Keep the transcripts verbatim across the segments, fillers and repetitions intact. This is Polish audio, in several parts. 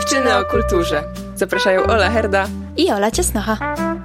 Dziewczyny o kulturze. Zapraszają Ola Herda i Ola Ciasnocha.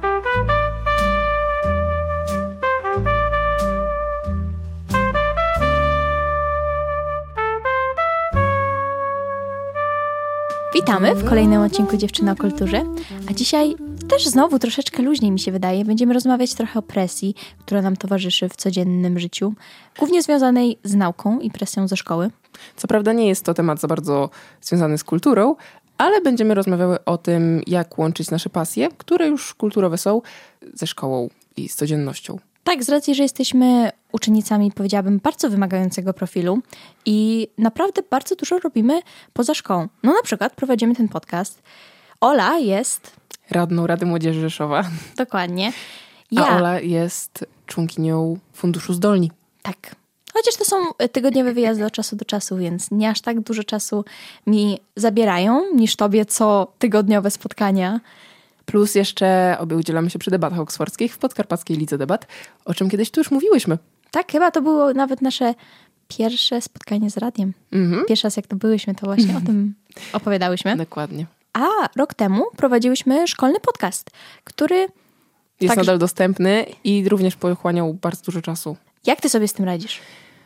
Witamy w kolejnym odcinku Dziewczyny o kulturze, a dzisiaj też znowu troszeczkę luźniej mi się wydaje. Będziemy rozmawiać trochę o presji, która nam towarzyszy w codziennym życiu, głównie związanej z nauką i presją ze szkoły. Co prawda nie jest to temat za bardzo związany z kulturą, ale będziemy rozmawiały o tym, jak łączyć nasze pasje, które już kulturowe są, ze szkołą i z codziennością. Tak, z racji, że jesteśmy uczennicami, powiedziałabym, bardzo wymagającego profilu i naprawdę bardzo dużo robimy poza szkołą. No na przykład prowadzimy ten podcast. Ola jest... radną Rady Młodzieży Rzeszowa. Dokładnie. Ja... A Ola jest członkinią Funduszu Zdolni. Tak. Chociaż to są tygodniowe wyjazdy od czasu do czasu, więc nie aż tak dużo czasu mi zabierają, niż tobie co tygodniowe spotkania. Plus jeszcze obie udzielamy się przy debatach oksfordzkich w Podkarpackiej Lidze Debat, o czym kiedyś tu już mówiłyśmy. Tak, chyba to było nawet nasze pierwsze spotkanie z radiem. Mm-hmm. Pierwszy raz jak to byłyśmy, to właśnie o tym opowiadałyśmy. Dokładnie. A rok temu prowadziłyśmy szkolny podcast, który... jest tak, nadal dostępny i również pochłaniał bardzo dużo czasu. Jak ty sobie z tym radzisz?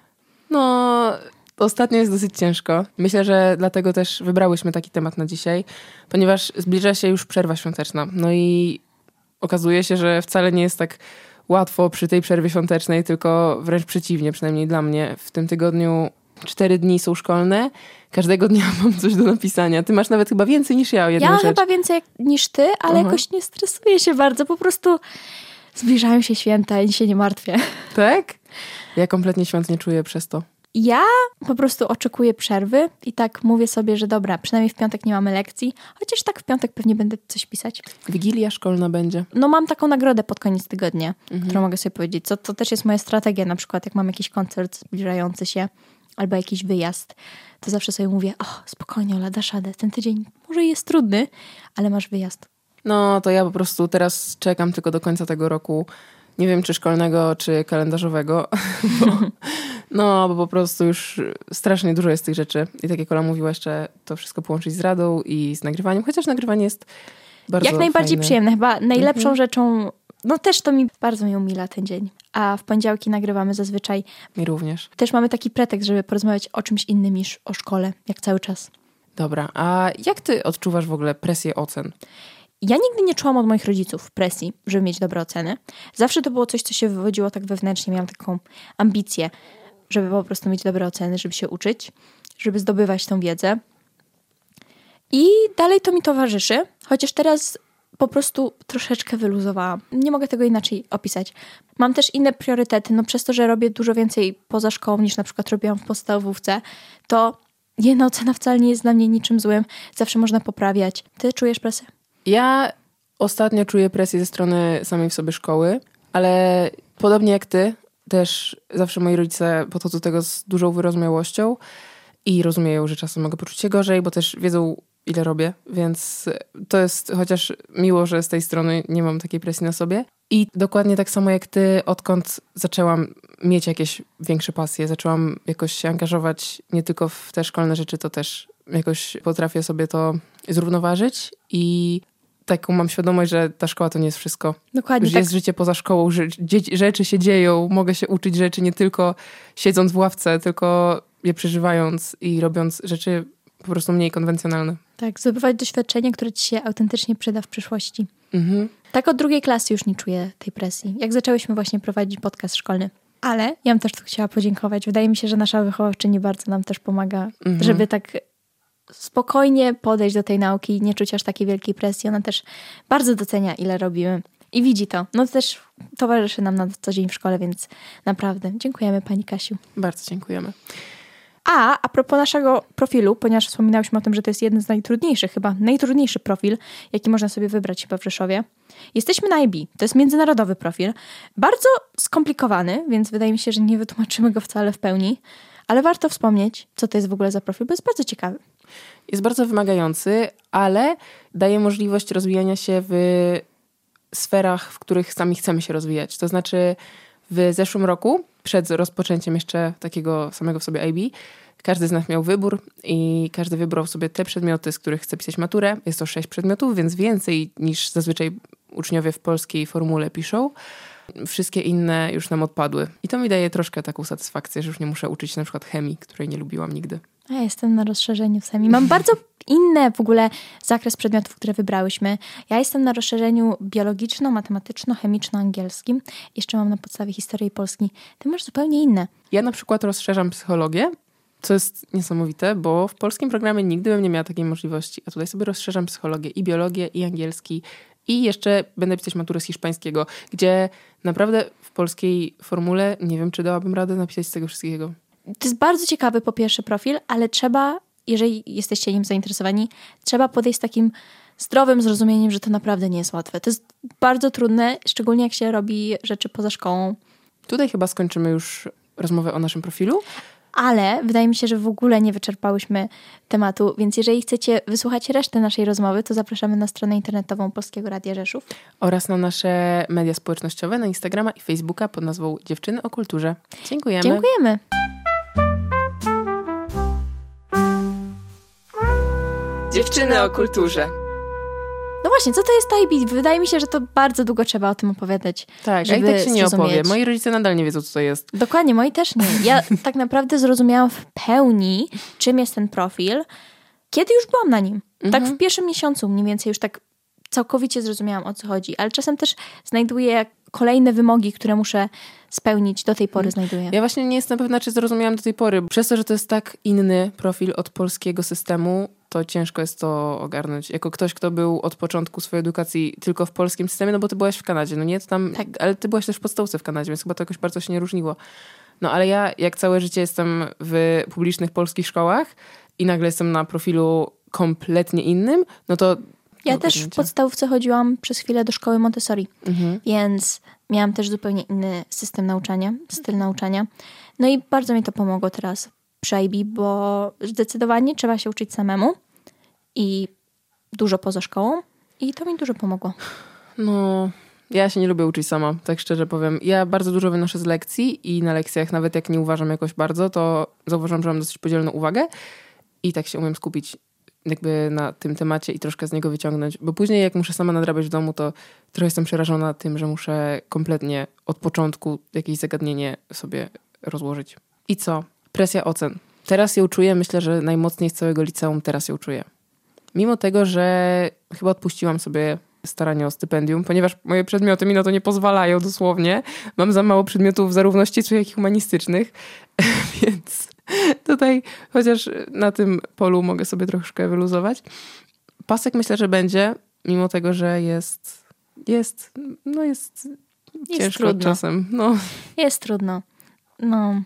No... ostatnio jest dosyć ciężko. Myślę, że dlatego też wybrałyśmy taki temat na dzisiaj, ponieważ zbliża się już przerwa świąteczna. No i okazuje się, że wcale nie jest tak łatwo przy tej przerwie świątecznej, tylko wręcz przeciwnie, przynajmniej dla mnie. W tym tygodniu cztery dni są szkolne. Każdego dnia mam coś do napisania. Ty masz nawet chyba więcej niż ja o jedną ja rzecz. Ja chyba więcej niż ty, ale uh-huh. jakoś nie stresuję się bardzo. Po prostu zbliżają się święta i się nie martwię. Tak? Ja kompletnie świąt nie czuję przez to. Ja po prostu oczekuję przerwy i tak mówię sobie, że dobra, przynajmniej w piątek nie mamy lekcji, chociaż tak w piątek pewnie będę coś pisać. Wigilia szkolna będzie. No mam taką nagrodę pod koniec tygodnia, mhm. którą mogę sobie powiedzieć. Co, to też jest moja strategia, na przykład jak mam jakiś koncert zbliżający się albo jakiś wyjazd, to zawsze sobie mówię, o spokojnie Ola, dasz radę, ten tydzień może jest trudny, ale masz wyjazd. No to ja po prostu teraz czekam tylko do końca tego roku. Nie wiem, czy szkolnego, czy kalendarzowego. Bo, no, bo po prostu już strasznie dużo jest tych rzeczy. I tak jak Ola mówiła, jeszcze to wszystko połączyć z radą i z nagrywaniem. Chociaż nagrywanie jest bardzo jak najbardziej fajne. Przyjemne. Chyba najlepszą mhm. rzeczą, no też to mi bardzo mi umila ten dzień. A w poniedziałki nagrywamy zazwyczaj. Mi również. Też mamy taki pretekst, żeby porozmawiać o czymś innym niż o szkole, jak cały czas. Dobra, a jak ty odczuwasz w ogóle presję ocen? Ja nigdy nie czułam od moich rodziców presji, żeby mieć dobre oceny. Zawsze to było coś, co się wywodziło tak wewnętrznie. Miałam taką ambicję, żeby po prostu mieć dobre oceny, żeby się uczyć, żeby zdobywać tą wiedzę. I dalej to mi towarzyszy, chociaż teraz po prostu troszeczkę wyluzowałam. Nie mogę tego inaczej opisać. Mam też inne priorytety. No przez to, że robię dużo więcej poza szkołą niż na przykład robiłam w podstawówce, to jedna ocena wcale nie jest dla mnie niczym złym. Zawsze można poprawiać. Ty czujesz presję? Ja ostatnio czuję presję ze strony samej w sobie szkoły, ale podobnie jak ty, też zawsze moi rodzice podchodzą do tego z dużą wyrozumiałością i rozumieją, że czasem mogę poczuć się gorzej, bo też wiedzą, ile robię, więc to jest chociaż miło, że z tej strony nie mam takiej presji na sobie. I dokładnie tak samo jak ty, odkąd zaczęłam mieć jakieś większe pasje, zaczęłam jakoś się angażować nie tylko w te szkolne rzeczy, to też jakoś potrafię sobie to zrównoważyć i taką mam świadomość, że ta szkoła to nie jest wszystko. Dokładnie. Że tak. jest życie poza szkołą, że dzie- rzeczy się dzieją, mogę się uczyć rzeczy nie tylko siedząc w ławce, tylko je przeżywając i robiąc rzeczy po prostu mniej konwencjonalne. Tak, zdobywać doświadczenie, które ci się autentycznie przyda w przyszłości. Mhm. Tak od drugiej klasy już nie czuję tej presji. Jak zaczęłyśmy właśnie prowadzić podcast szkolny. Ale ja bym też tu chciała podziękować. Wydaje mi się, że nasza wychowawczyni bardzo nam też pomaga, mhm. żeby tak spokojnie podejść do tej nauki i nie czuć aż takiej wielkiej presji. Ona też bardzo docenia, ile robimy. I widzi to. No to też towarzyszy nam na co dzień w szkole, więc naprawdę dziękujemy pani Kasiu. Bardzo dziękujemy. A, a propos naszego profilu, ponieważ wspominałyśmy o tym, że to jest jeden z najtrudniejszych, chyba najtrudniejszy profil, jaki można sobie wybrać chyba w Rzeszowie. Jesteśmy na I B. To jest międzynarodowy profil. Bardzo skomplikowany, więc wydaje mi się, że nie wytłumaczymy go wcale w pełni, ale warto wspomnieć, co to jest w ogóle za profil, bo jest bardzo ciekawy. Jest bardzo wymagający, ale daje możliwość rozwijania się w sferach, w których sami chcemy się rozwijać. To znaczy w zeszłym roku, przed rozpoczęciem jeszcze takiego samego w sobie I B, Każdy z nas miał wybór i każdy wybrał sobie te przedmioty, z których chce pisać maturę. Jest to sześć przedmiotów, więc więcej niż zazwyczaj uczniowie w polskiej formule piszą. Wszystkie inne już nam odpadły. I to mi daje troszkę taką satysfakcję, że już nie muszę uczyć na przykład chemii, której nie lubiłam nigdy. Ja jestem na rozszerzeniu w chemii. Mam bardzo inny w ogóle zakres przedmiotów, które wybrałyśmy. Ja jestem na rozszerzeniu biologiczno-matematyczno-chemiczno-angielskim. Jeszcze mam na podstawie historii i Polski. Ty masz zupełnie inne. Ja na przykład rozszerzam psychologię, co jest niesamowite, bo w polskim programie nigdy bym nie miała takiej możliwości. A tutaj sobie rozszerzam psychologię i biologię, i angielski. I jeszcze będę pisać maturę z hiszpańskiego, gdzie naprawdę w polskiej formule nie wiem, czy dałabym radę napisać z tego wszystkiego. To jest bardzo ciekawy po pierwsze profil, ale trzeba, jeżeli jesteście nim zainteresowani, trzeba podejść z takim zdrowym zrozumieniem, że to naprawdę nie jest łatwe. To jest bardzo trudne, szczególnie jak się robi rzeczy poza szkołą. Tutaj chyba skończymy już rozmowę o naszym profilu. Ale wydaje mi się, że w ogóle nie wyczerpałyśmy tematu, więc jeżeli chcecie wysłuchać resztę naszej rozmowy, to zapraszamy na stronę internetową Polskiego Radia Rzeszów. Oraz na nasze media społecznościowe, na Instagrama i Facebooka pod nazwą Dziewczyny o Kulturze. Dziękujemy. Dziękujemy. Dziewczyny o Kulturze. No właśnie, co to jest I B? Wydaje mi się, że to bardzo długo trzeba o tym opowiadać. Tak, żeby a i tak się nie zrozumieć. opowie. Moi rodzice nadal nie wiedzą, co to jest. Dokładnie, moi też nie. Ja tak naprawdę zrozumiałam w pełni, czym jest ten profil, kiedy już byłam na nim. Mhm. Tak w pierwszym miesiącu mniej więcej już tak całkowicie zrozumiałam, o co chodzi. Ale czasem też znajduję kolejne wymogi, które muszę spełnić. Do tej pory znajduję. Ja właśnie nie jestem pewna, czy zrozumiałam do tej pory. Przez to, że to jest tak inny profil od polskiego systemu, to ciężko jest to ogarnąć. Jako ktoś, kto był od początku swojej edukacji tylko w polskim systemie, no bo ty byłaś w Kanadzie, no nie? To tam, tak. Ale ty byłaś też w podstawce w Kanadzie, więc chyba to jakoś bardzo się nie różniło. No ale ja, jak całe życie jestem w publicznych polskich szkołach i nagle jestem na profilu kompletnie innym, no to... Ja też w podstawówce chodziłam przez chwilę do szkoły Montessori, mhm. więc miałam też zupełnie inny system nauczania, styl nauczania. No i bardzo mi to pomogło teraz przy I B, bo zdecydowanie trzeba się uczyć samemu i dużo poza szkołą i to mi dużo pomogło. No, ja się nie lubię uczyć sama, tak szczerze powiem. Ja bardzo dużo wynoszę z lekcji i na lekcjach, nawet jak nie uważam jakoś bardzo, to zauważam, że mam dosyć podzielną uwagę i tak się umiem skupić jakby na tym temacie i troszkę z niego wyciągnąć, bo później jak muszę sama nadrabiać w domu, to trochę jestem przerażona tym, że muszę kompletnie od początku jakieś zagadnienie sobie rozłożyć. I co? Presja ocen. Teraz ją czuję, myślę, że najmocniej z całego liceum teraz ją czuję. Mimo tego, że chyba odpuściłam sobie staranie o stypendium, ponieważ moje przedmioty mi na to nie pozwalają dosłownie. Mam za mało przedmiotów zarówno ścisłych, jak i humanistycznych, więc tutaj chociaż na tym polu mogę sobie troszkę wyluzować. Pasek myślę, że będzie, mimo tego, że jest jest, no jest, jest ciężko trudno. Czasem. No. Jest trudno. No.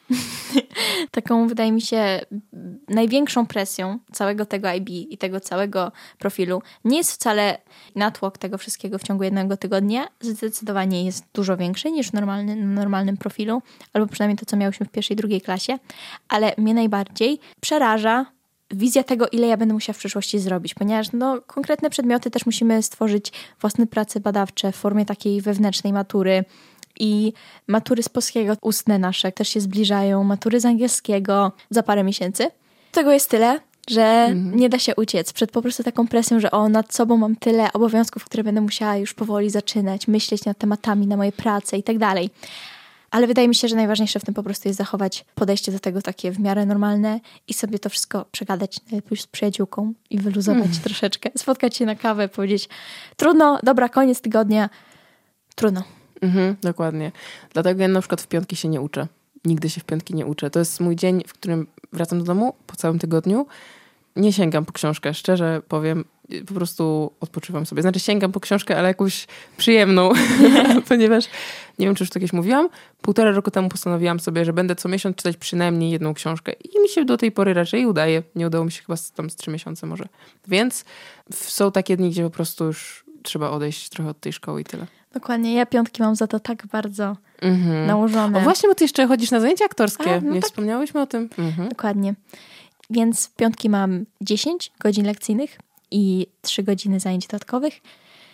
Taką, wydaje mi się, największą presją całego tego I B i tego całego profilu nie jest wcale natłok tego wszystkiego w ciągu jednego tygodnia. Zdecydowanie jest dużo większy niż w normalnym, normalnym profilu, albo przynajmniej to, co miałyśmy w pierwszej i drugiej klasie. Ale mnie najbardziej przeraża wizja tego, ile ja będę musiała w przyszłości zrobić, ponieważ no, konkretne przedmioty też musimy stworzyć własne prace badawcze w formie takiej wewnętrznej matury. I matury z polskiego ustne nasze też się zbliżają, matury z angielskiego za parę miesięcy. Tego jest tyle, że mhm. nie da się uciec przed po prostu taką presją, że o, nad sobą mam tyle obowiązków, które będę musiała już powoli zaczynać, myśleć nad tematami na moje prace i tak dalej. Ale wydaje mi się, że najważniejsze w tym po prostu jest zachować podejście do tego takie w miarę normalne i sobie to wszystko przegadać najlepiej z przyjaciółką i wyluzować mhm. troszeczkę. Spotkać się na kawę, powiedzieć trudno, dobra, koniec tygodnia, trudno. Mhm, dokładnie. Dlatego ja na przykład w piątki się nie uczę. Nigdy się w piątki nie uczę. To jest mój dzień, w którym wracam do domu po całym tygodniu. Nie sięgam po książkę, szczerze powiem. Po prostu odpoczywam sobie. Znaczy sięgam po książkę, ale jakąś przyjemną. Ponieważ, nie wiem, czy już to kiedyś mówiłam, półtora roku temu postanowiłam sobie, że będę co miesiąc czytać przynajmniej jedną książkę. I mi się do tej pory raczej udaje. Nie udało mi się chyba z, tam z trzy miesiące może. Więc są takie dni, gdzie po prostu już trzeba odejść trochę od tej szkoły i tyle. Dokładnie. Ja piątki mam za to tak bardzo mhm. nałożone. O właśnie, bo ty jeszcze chodzisz na zajęcia aktorskie. A, no nie tak. wspomniałyśmy o tym? Mhm. Dokładnie. Więc w piątki mam dziesięć godzin lekcyjnych i trzy godziny zajęć dodatkowych.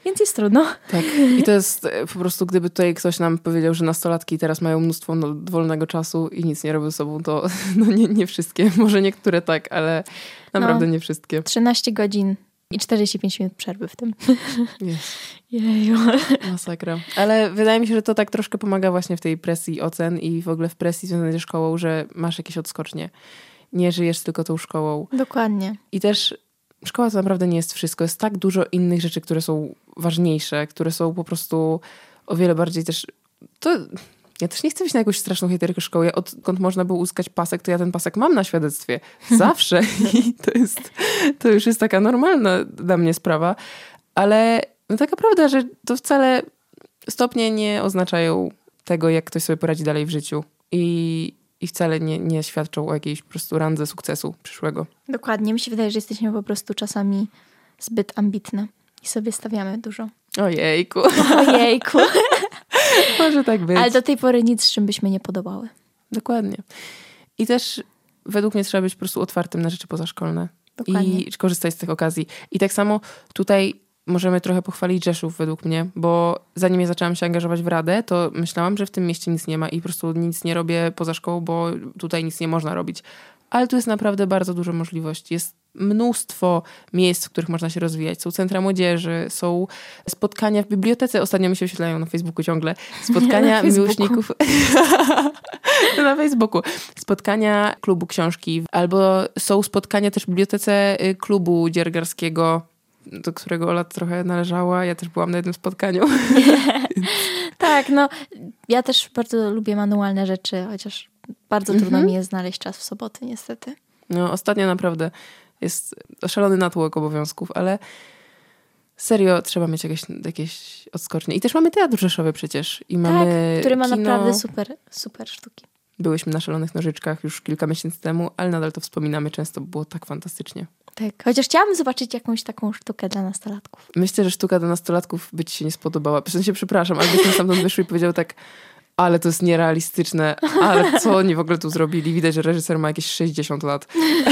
więc jest trudno. Tak. I to jest po prostu, gdyby tutaj ktoś nam powiedział, że nastolatki teraz mają mnóstwo no, wolnego czasu i nic nie robią ze sobą, to no nie, nie wszystkie. Może niektóre tak, ale naprawdę no, nie wszystkie. trzynaście godzin i czterdzieści pięć minut przerwy w tym. Jest. Jeju. Masakra. Ale wydaje mi się, że to tak troszkę pomaga właśnie w tej presji ocen i w ogóle w presji związanej ze szkołą, że masz jakieś odskocznie. Nie żyjesz tylko tą szkołą. Dokładnie. I też szkoła to naprawdę nie jest wszystko. Jest tak dużo innych rzeczy, które są ważniejsze, które są po prostu o wiele bardziej też... To... Ja też nie chcę być na jakąś straszną hejterkę szkoły. Ja odkąd można było uzyskać pasek, to ja ten pasek mam na świadectwie. Zawsze. I to jest, to już jest taka normalna dla mnie sprawa. Ale no taka prawda, że to wcale stopnie nie oznaczają tego, jak ktoś sobie poradzi dalej w życiu. I, i wcale nie, nie świadczą o jakiejś po prostu randze sukcesu przyszłego. Dokładnie. Mi się wydaje, że jesteśmy po prostu czasami zbyt ambitne. I sobie stawiamy dużo. Ojejku. Ojejku. Może tak być. Ale do tej pory nic, z czym byśmy nie podołały. Dokładnie. I też według mnie trzeba być po prostu otwartym na rzeczy pozaszkolne. Dokładnie. I korzystać z tych okazji. I tak samo tutaj możemy trochę pochwalić Rzeszów według mnie, bo zanim ja zaczęłam się angażować w radę, to myślałam, że w tym mieście nic nie ma i po prostu nic nie robię poza szkołą, bo tutaj nic nie można robić. Ale tu jest naprawdę bardzo dużo możliwości. Jest mnóstwo miejsc, w których można się rozwijać. Są centra młodzieży, są spotkania w bibliotece. Ostatnio mi się wyświetlają na Facebooku ciągle. Spotkania na miłośników... na Facebooku. Spotkania klubu książki. Albo są spotkania też w bibliotece klubu dziergarskiego, do którego Ola trochę należała. Ja też byłam na jednym spotkaniu. Tak, no ja też bardzo lubię manualne rzeczy, chociaż bardzo trudno mm-hmm. mi jest znaleźć czas w soboty, niestety. No ostatnio naprawdę jest szalony natłok obowiązków, ale serio trzeba mieć jakieś, jakieś odskocznie. I też mamy teatr rzeszowy przecież. I mamy tak, który ma kino. naprawdę super, super sztuki. Byłyśmy na Szalonych Nożyczkach już kilka miesięcy temu, ale nadal to wspominamy często, bo było tak fantastycznie. Tak, chociaż chciałabym zobaczyć jakąś taką sztukę dla nastolatków. Myślę, że sztuka dla nastolatków by ci się nie spodobała. W sensie, przepraszam, ale byśmy stamtąd wyszły i powiedział tak, ale to jest nierealistyczne, ale co oni w ogóle tu zrobili? Widać, że reżyser ma jakieś sześćdziesiąt lat.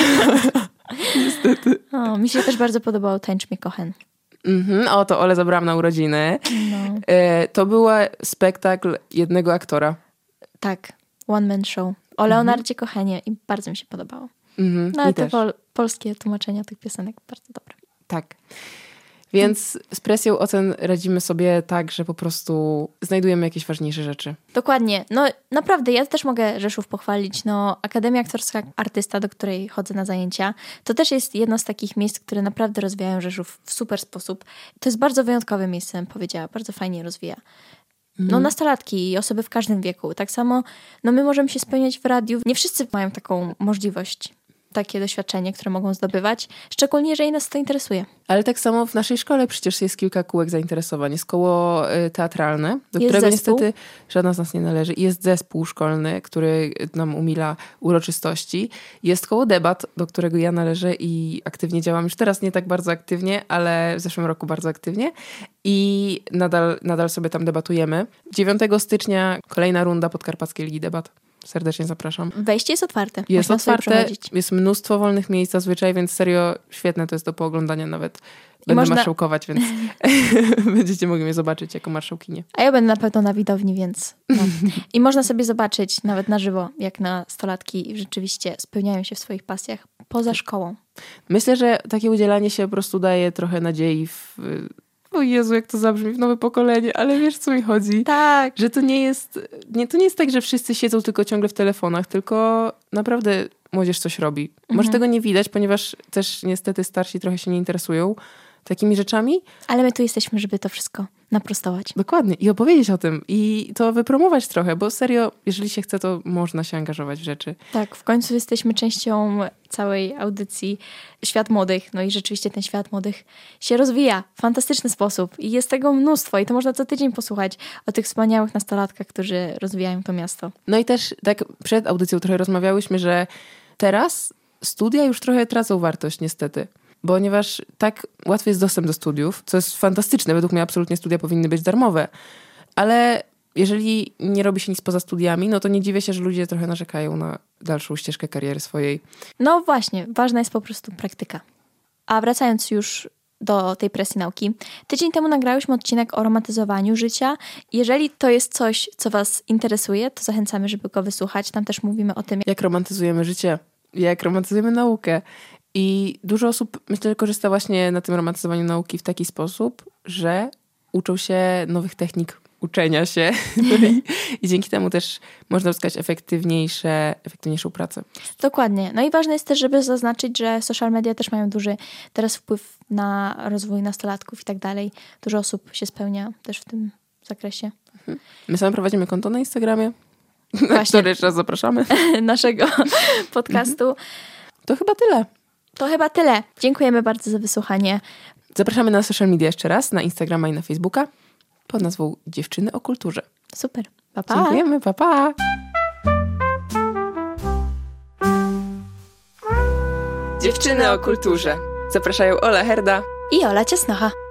Niestety. O, mi się też bardzo podobało Tańcz mnie kochen. Mm-hmm. O, to Ole zabrałam na urodziny. No. E, to był spektakl jednego aktora. Tak, one man show. O Leonardzie mm-hmm. Cohenie i bardzo mi się podobało. Mm-hmm. No ale te pol- polskie tłumaczenia tych piosenek bardzo dobre. Tak. Więc z presją ocen radzimy sobie tak, że po prostu znajdujemy jakieś ważniejsze rzeczy. Dokładnie. No naprawdę, ja też mogę Rzeszów pochwalić. No, Akademia Aktorska Artysta, do której chodzę na zajęcia, to też jest jedno z takich miejsc, które naprawdę rozwijają Rzeszów w super sposób. To jest bardzo wyjątkowe miejsce, bym powiedziała. Bardzo fajnie rozwija. No nastolatki i osoby w każdym wieku. Tak samo, no my możemy się spełniać w radiu. Nie wszyscy mają taką możliwość, takie doświadczenie, które mogą zdobywać, szczególnie jeżeli nas to interesuje. Ale tak samo w naszej szkole przecież jest kilka kółek zainteresowań. Jest koło teatralne, do jest którego zespół. niestety żadna z nas nie należy. Jest zespół szkolny, który nam umila uroczystości. Jest koło debat, do którego ja należę i aktywnie działam. Już teraz nie tak bardzo aktywnie, ale w zeszłym roku bardzo aktywnie. I nadal, nadal sobie tam debatujemy. dziewiątego stycznia kolejna runda Podkarpackiej Ligi Debat. Serdecznie zapraszam. Wejście jest otwarte. Jest Można otwarte, jest mnóstwo wolnych miejsc zazwyczaj, więc serio świetne to jest do pooglądania nawet. Będę można... marszałkować, więc będziecie mogli mnie zobaczyć jako marszałkinię. A ja będę na pewno na widowni, więc no. I można sobie zobaczyć nawet na żywo, jak nastolatki rzeczywiście spełniają się w swoich pasjach poza szkołą. Myślę, że takie udzielanie się po prostu daje trochę nadziei w... O Jezu, jak to zabrzmi, w nowe pokolenie, ale wiesz, co mi chodzi? Tak. Że to nie jest, nie, to nie jest tak, że wszyscy siedzą tylko ciągle w telefonach, tylko naprawdę młodzież coś robi. Mhm. Może tego nie widać, ponieważ też niestety starsi trochę się nie interesują takimi rzeczami. Ale my tu jesteśmy, żeby to wszystko naprostować. Dokładnie. I opowiedzieć o tym. I to wypromować trochę, bo serio, jeżeli się chce, to można się angażować w rzeczy. Tak, w końcu jesteśmy częścią całej audycji Świat Młodych. No i rzeczywiście ten Świat Młodych się rozwija w fantastyczny sposób. I jest tego mnóstwo. I to można co tydzień posłuchać o tych wspaniałych nastolatkach, którzy rozwijają to miasto. No i też tak przed audycją trochę rozmawiałyśmy, że teraz studia już trochę tracą wartość niestety. Ponieważ tak łatwy jest dostęp do studiów, co jest fantastyczne. Według mnie absolutnie studia powinny być darmowe. Ale jeżeli nie robi się nic poza studiami, no to nie dziwię się, że ludzie trochę narzekają na dalszą ścieżkę kariery swojej. No właśnie, ważna jest po prostu praktyka. A wracając już do tej presji nauki. Tydzień temu nagrałyśmy odcinek o romantyzowaniu życia. Jeżeli to jest coś, co was interesuje, to zachęcamy, żeby go wysłuchać. Tam też mówimy o tym, jak romantyzujemy życie, jak romantyzujemy naukę. I dużo osób, myślę, że korzysta właśnie na tym romantyzowaniu nauki w taki sposób, że uczą się nowych technik uczenia się. No i, i dzięki temu też można uzyskać efektywniejsze, efektywniejszą pracę. Dokładnie. No i ważne jest też, żeby zaznaczyć, że social media też mają duży teraz wpływ na rozwój nastolatków i tak dalej. Dużo osób się spełnia też w tym zakresie. Mhm. My sami prowadzimy konto na Instagramie, na które jeszcze raz zapraszamy. Naszego podcastu. To chyba tyle. To chyba tyle. Dziękujemy bardzo za wysłuchanie. Zapraszamy na social media jeszcze raz, na Instagrama i na Facebooka pod nazwą Dziewczyny o kulturze. Super. Pa, pa. Dziękujemy. Pa, pa. Dziewczyny o kulturze. Zapraszają Ola Herda i Ola Ciasnocha.